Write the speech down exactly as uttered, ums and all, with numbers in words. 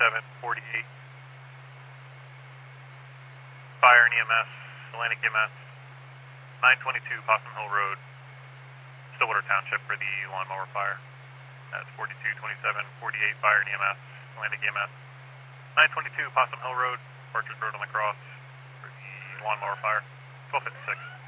twenty-seven forty-eight. Fire and E M S, Atlantic E M S, nine twenty-two Possum Hill Road, Stillwater Township for the lawnmower fire. That's forty-two twenty-seven forty-eight Fire and E M S, Atlantic E M S, nine twenty-two Possum Hill Road, Partridge Road on the cross for the lawnmower fire, twelve fifty-six.